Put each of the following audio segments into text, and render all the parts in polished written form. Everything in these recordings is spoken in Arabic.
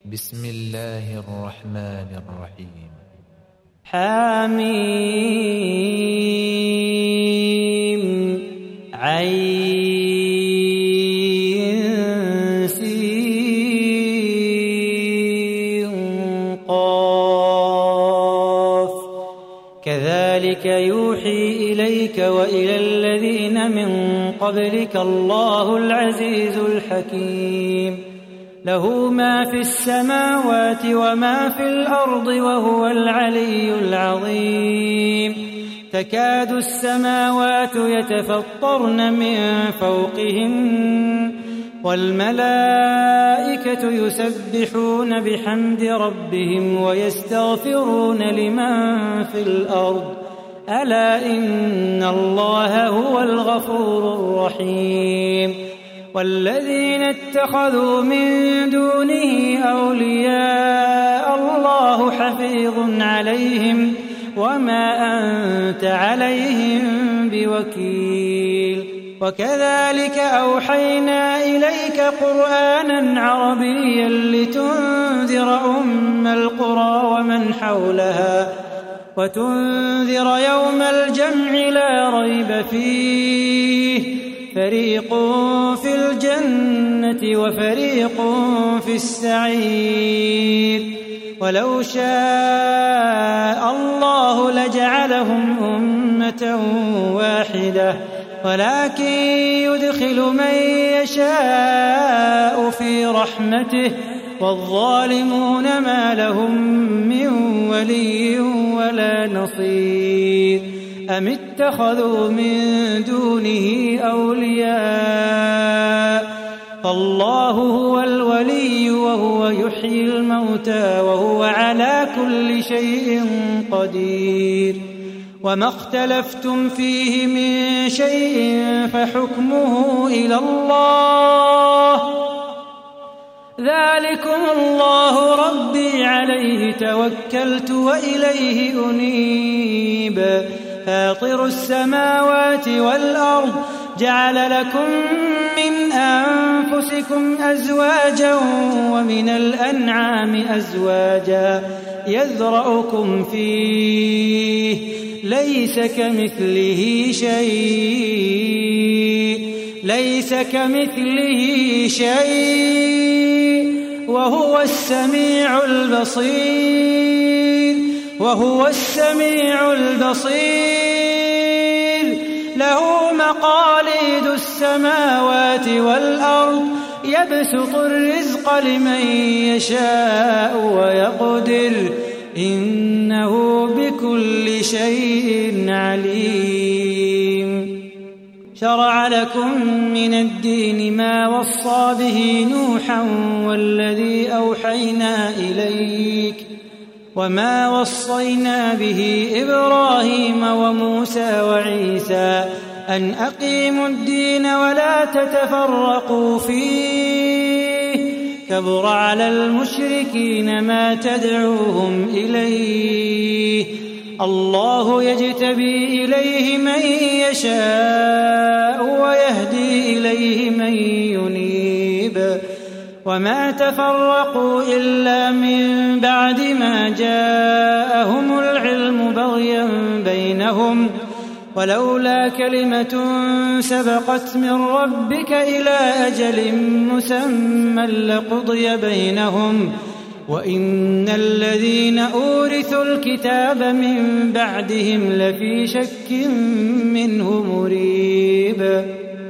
بسم الله الرحمن الرحيم. حميم عين سين قاف كذلك يوحي إليك وإلى الذين من قبلك الله العزيز الحكيم له ما في السماوات وما في الأرض وهو العلي العظيم تكاد السماوات يتفطرن من فوقهن والملائكة يسبحون بحمد ربهم ويستغفرون لمن في الأرض ألا إن الله هو الغفور الرحيم والذين اتخذوا من دونه أولياء الله حفيظ عليهم وما أنت عليهم بوكيل وكذلك أوحينا إليك قرآنا عربيا لتنذر أم القرى ومن حولها وتنذر يوم الجمع لا ريب فيه فريق في الجنة وفريق في السعير ولو شاء الله لجعلهم أمة واحدة ولكن يدخل من يشاء في رحمته والظالمون ما لهم من ولي ولا نصير أم اتخذوا من دونه أولياء فالله هو الولي وهو يحيي الموتى وهو على كل شيء قدير وما اختلفتم فيه من شيء فحكمه إلى الله ذلكم الله ربي عليه توكلت وإليه أنيب فاطر السماوات والأرض جعل لكم من أنفسكم أزواجا ومن الأنعام أزواجا يذرأكم فيه ليس كمثله شيء وهو السميع البصير له مقاليد السماوات والأرض يبسط الرزق لمن يشاء ويقدر إنه بكل شيء عليم شرع لكم من الدين ما وصى به نوحا والذي أوحينا إليك وما وصينا به إبراهيم وموسى وعيسى أن أقيموا الدين ولا تتفرقوا فيه كبر على المشركين ما تدعوهم إليه الله يجتبي إليه من يشاء ويهدي إليه من ينيب وما تفرقوا إلا من بعد ما جاءهم العلم بغيا بينهم ولولا كلمة سبقت من ربك إلى أجل مسمى لقضي بينهم وإن الذين أورثوا الكتاب من بعدهم لفي شك منه مريب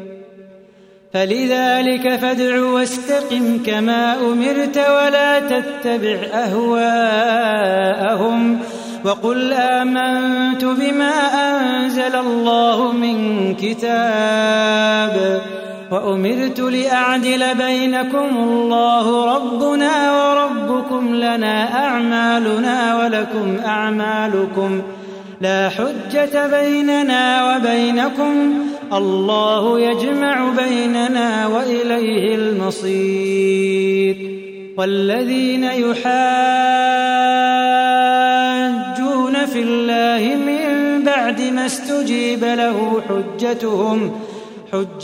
فلذلك فادع واستقم كما أمرت ولا تتبع أهواءهم وقل آمنت بما أنزل الله من كتاب وأمرت لأعدل بينكم الله ربنا وربكم لنا أعمالنا ولكم أعمالكم لا حجة بيننا وبينكم الله يجمع بيننا وإليه المصير والذين يحاجون في الله من بعد ما استجيب له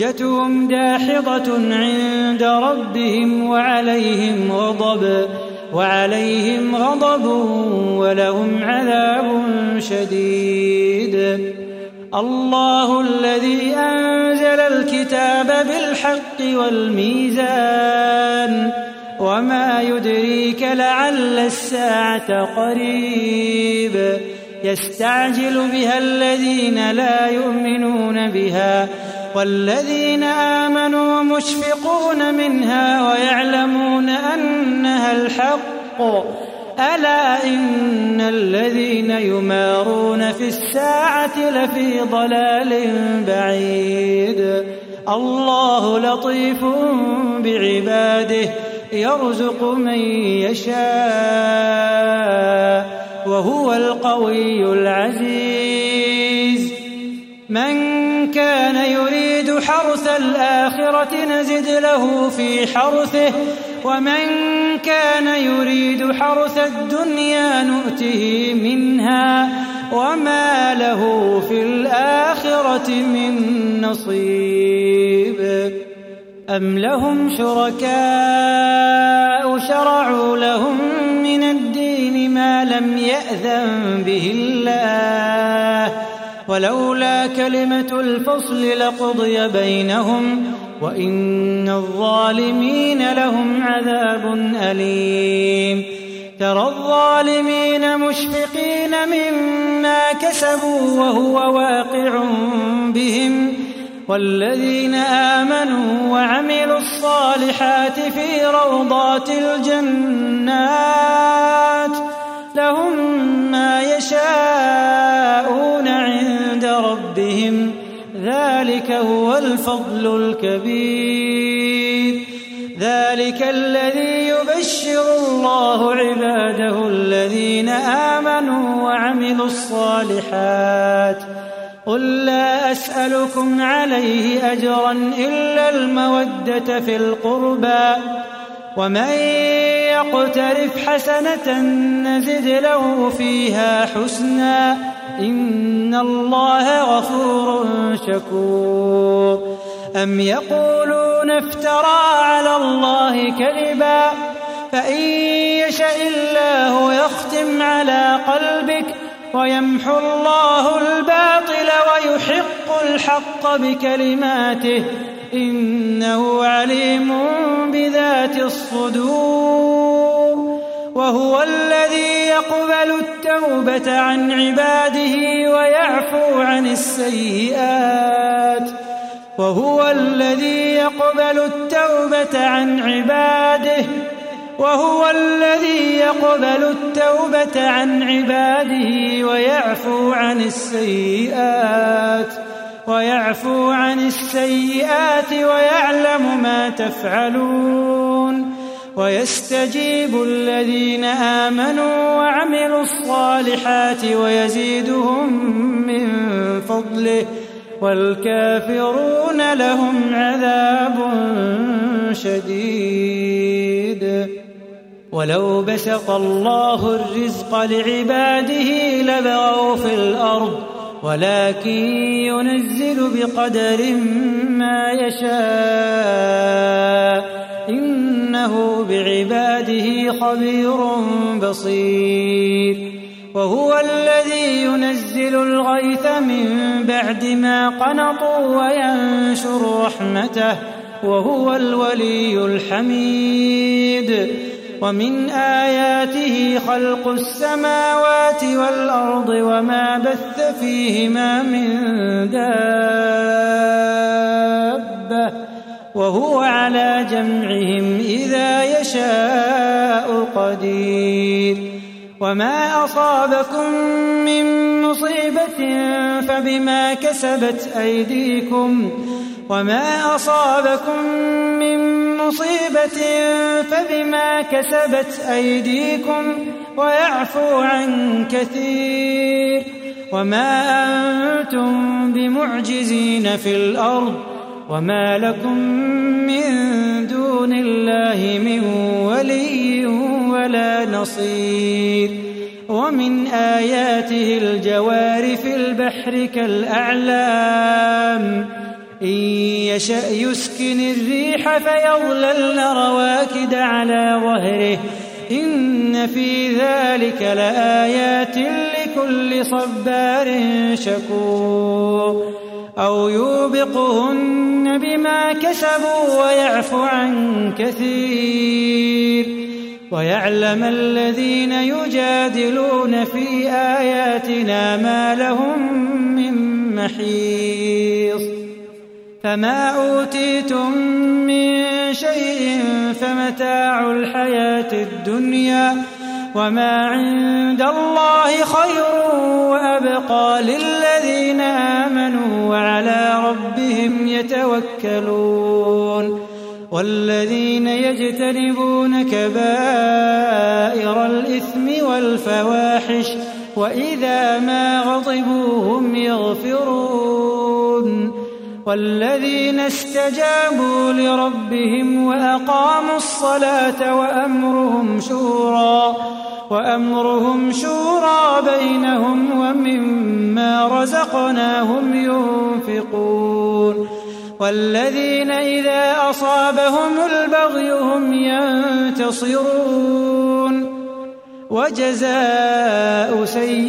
حجتهم داحضة عند ربهم وعليهم غضب وعليهم غضب ولهم عذاب شديد. الله الذي أنزل الكتاب بالحق والميزان وما يدريك لعل الساعة قريب يستعجل بها الذين لا يؤمنون بها والذين آمنوا مشفقون منها ويعلمون أنها الحق ألا إن الذين يمارون في الساعة لفي ضلال بعيد. الله لطيف بعباده يرزق من يشاء وهو القوي العزيز. من كان يريد حرث الآخرة نزد له في حرثه ومن كان يريد حرث الدنيا نؤته منها وما له في الآخرة من نصيب. أم لهم شركاء شرعوا لهم من الدين ما لم يأذن به الله ولولا كلمة الفصل لقضي بينهم وإن الظالمين لهم عذاب أليم. ترى الظالمين مشفقين مما كسبوا وهو واقع بهم والذين آمنوا وعملوا الصالحات في روضات الجنات لهم ما يشاءون عند ربهم ذلك هو الفضل الكبير. ذلك الذي يبشر الله عباده الذين آمنوا وعملوا الصالحات. قل لا أسألكم عليه أجرا إلا المودة في القربى ومن يقترف حسنة نزد له فيها حسنا إن الله غفور شكور. أم يقولون افترى على الله كذبا فإن يشاء الله يختم على قلبك ويمحو الله الباطل ويحق الحق بكلماته إنه عليم بذات الصدور. وهو الذي يقبل التوبة عن عباده ويعفو عن السيئات وهو الذي يقبل التوبة عن عباده ويعفو عن السيئات ويعلم ما تفعلون. ويستجيب الذين آمنوا وعملوا الصالحات ويزيدهم من فضله والكافرون لهم عذاب شديد. ولو بسط الله الرزق لعباده لبغوا في الأرض ولكن ينزل بقدر ما يشاء إنه بعباده خبير بصير. وهو الذي ينزل الغيث من بعد ما قنطوا وينشر رحمته وهو الولي الحميد. ومن آياته خلق السماوات والأرض وما بث فيهما من دابة وهو على جمعهم إذا يشاء قدير. وما أصابكم من مصيبة فبما كسبت أيديكم ويعفو عن كثير. وما أنتم بمعجزين في الأرض وما لكم من دون الله من ولي ولا نصير. ومن آياته الجوار في البحر كالأعلام إن يشأ يسكن الريح فيظللن رواكد على ظهره إن في ذلك لآيات لكل صبار شكور أو يوبقهن بما كسبوا ويعفو عن كثير ويعلم الذين يجادلون في آياتنا ما لهم من محيص فما أوتيتم من شيء فمتاع الحياة الدنيا وما عند الله خير وأبقى للذين آمنوا وعلى ربهم يتوكلون والذين يجتنبون كبائر الإثم والفواحش وإذا ما غضبوا هم يغفرون والذين استجابوا لربهم وأقاموا الصلاة وأمرهم شورى بينهم ومما رزقناهم ينفقون والذين إذا أصابهم البغي هم ينتصرون وجزاء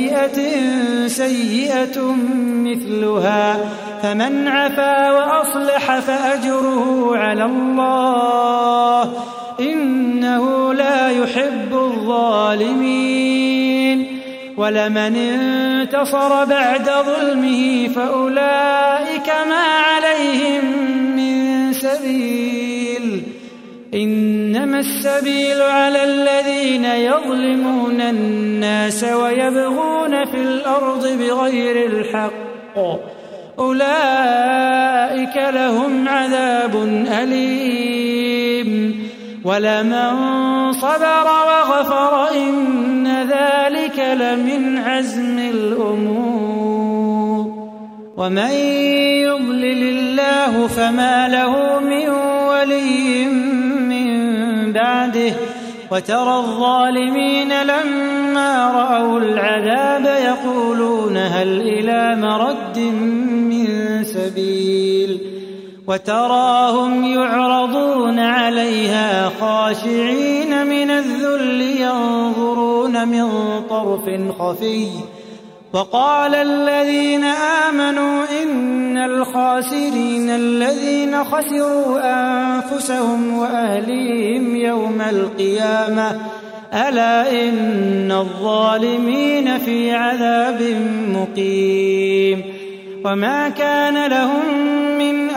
سيئة مثلها فمن عفا وأصلح فأجره على الله إنه لا يحب الظالمين ولمن انتصر بعد ظلمه فأولئك ما عليهم من سبيل إنما السبيل على الذين يظلمون الناس ويبغون في الأرض بغير الحق أولئك لهم عذاب أليم ولمن صبر وغفر إن ذلك لمن عزم الأمور ومن يضلل الله فما له من ولي من بعده وترى الظالمين لما رأوا العذاب يقولون هل إلى مرد من سبيل وتراهم يعرضون عليها خاشعين من الذل ينظرون من طرف خفي وقال الذين آمنوا إن الخاسرين الذين خسروا أنفسهم وأهليهم يوم القيامة ألا إن الظالمين في عذاب مقيم وما كان لهم من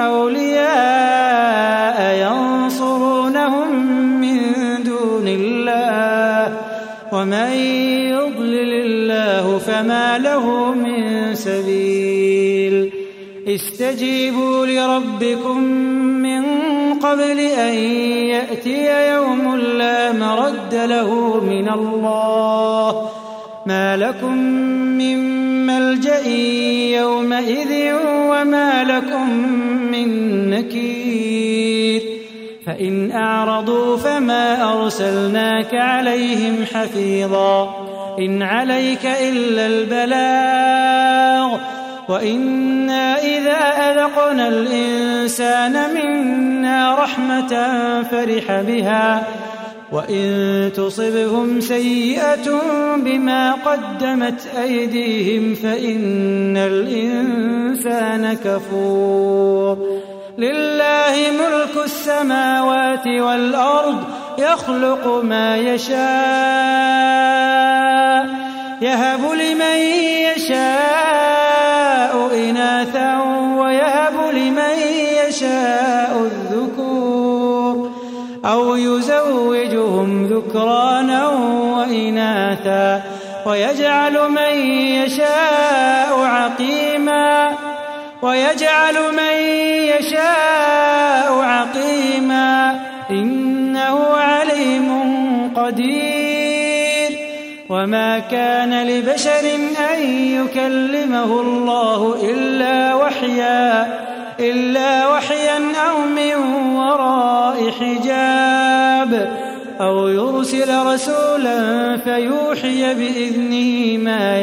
أولياء ينصرونهم من دون الله ومن يضلل الله فما له من سبيل استجيبوا لربكم من قبل أن يأتي يوم لا مرد له من الله ما لكم من ملجأ يومئذ وما لكم من نكير فإن أعرضوا فما أرسلناك عليهم حفيظا إن عليك إلا البلاغ وإنا إذا أذقنا الإنسان منا رحمة فرح بها وإن تصبهم سيئة بما قدمت أيديهم فإن الإنسان كفور لله ملك السماوات والأرض يخلق ما يشاء يهب لمن يشاء إناثا ويهب لمن يشاء الذكور أو يزوجهم ذكرانا وإناثا ويجعل من يشاء عقيما إنه عليم قدير وما كان لبشر أن يكلمه الله إلا وحيا أو من وراء حجاب أو يرسل رسولا فيوحي بإذنه ما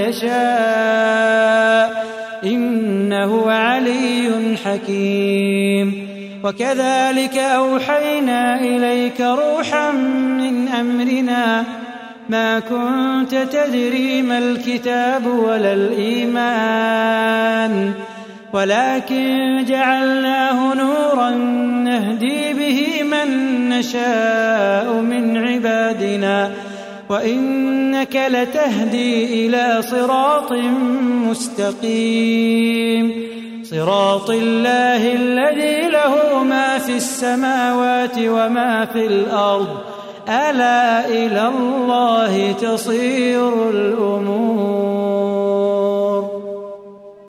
يشاء إنه علي حكيم وكذلك أوحينا إليك روحا من أمرنا ما كنت تدري ما الكتاب ولا الإيمان ولكن جعلناه نورا نهدي به من نشاء من عبادنا وإنك لتهدي إلى صراط مستقيم صراط الله الذي له ما في السماوات وما في الأرض ألا إلى الله تصير الأمور.